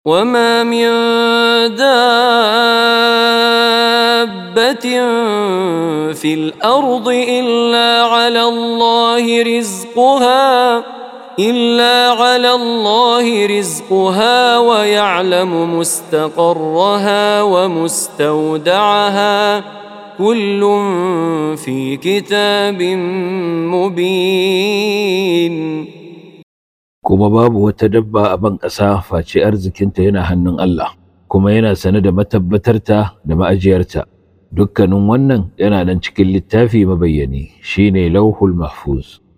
وما من دابة في الأرض إلا على الله رزقها ويعلم مستقرها ومستودعها كل في كتاب مبين. kuma babu wata dabba a ban ƙasa face arzikinta yana hannun Allah, kuma yana sane da matabbatarta da ma'ajiyarta. Dukkanin wannan yana nan cikin littafi mabayyani, shine Lauhul Mahfuz.